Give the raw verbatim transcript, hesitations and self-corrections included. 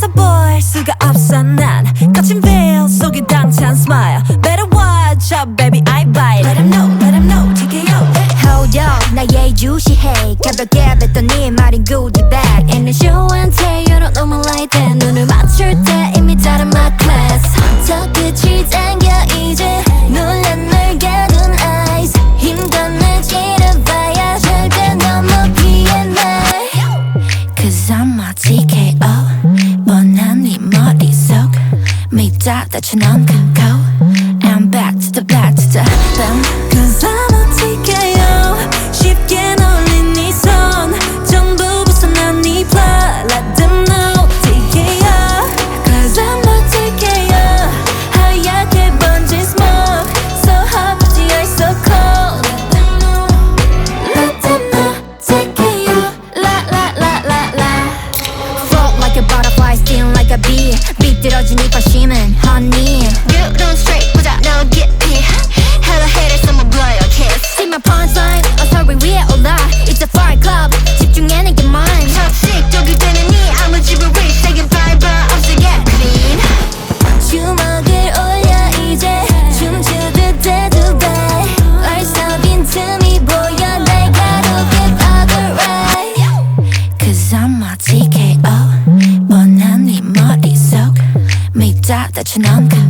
찾아볼 수가 없어 난 거친 veil 속에 당찬 smile Better watch out baby I bite Let him know, let him know, 티케이오 Hold up 나의 주시해 가볍게 뱉던 네 말인 goodie bag In the show and tell you don't know me like that 눈을 맞출 때 이미 다른 my class 저 끝이 당겨 이제 논란을 가둔 eyes 힘든 날 찌르봐야 절대 넘어기에 날 Cause I'm a 티케이오 뻔한 네 머릿속 미다 다쳐 넌 끊고 I'm back to the back to the bam Cause I'm a 티케이오 쉽게 놀린 네 손 전부 벗어난 네 plot Let them know 티케이오 Cause I'm a 티케이오 하얗게 번진 smoke So hot but the air so cold Let them know Let them know 티케이오 La la la la la Float like a butterfly sting like a bee 삐뚤어진 이 발심은 honey You don't straight 보자 no get me Hello haters I'ma blow your kiss See my punchline 어설위 위에 올라 It's a fire club 집중해 내게 mine 적식적이 되는 이 아무 집을 reach 밟아 없애게 clean 주먹을 올려 이제 춤추듯 해도 돼 어리서 빈틈이 보여 날 가롭게 other right Cause I'm a 티케이오 뻔한 네 머릿속 미다 다쳐 넌